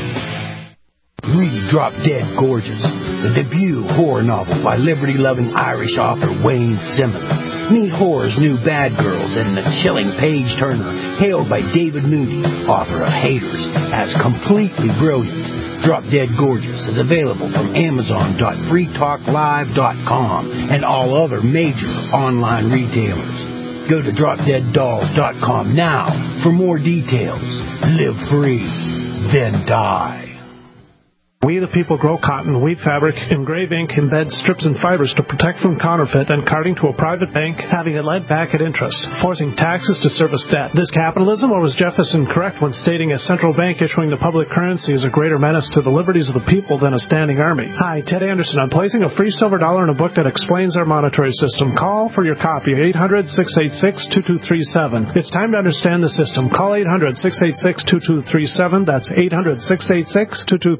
Read Drop Dead Gorgeous, the debut horror novel by liberty-loving Irish author Wayne Simmons. Meet horror's new bad girls and the chilling page-turner hailed by David Moody, author of Haters, as completely brilliant. Drop Dead Gorgeous is available from Amazon dot free talk live dot com and all other major online retailers. Go to drop dead dolls dot com now for more details. Live free, then die. We the people grow cotton, weave fabric, engrave ink, embed strips and fibers to protect from counterfeit and carting to a private bank, having it lent back at interest, forcing taxes to service debt. This capitalism, or was Jefferson correct when stating a central bank issuing the public currency is a greater menace to the liberties of the people than a standing army? Hi, Ted Anderson. I'm placing a free silver dollar in a book that explains our monetary system. Call for your copy, eight hundred, six eight six, two two three seven. It's time to understand the system. Call eight hundred, six eight six, two two three seven. That's eight hundred, six eight six, two two three seven.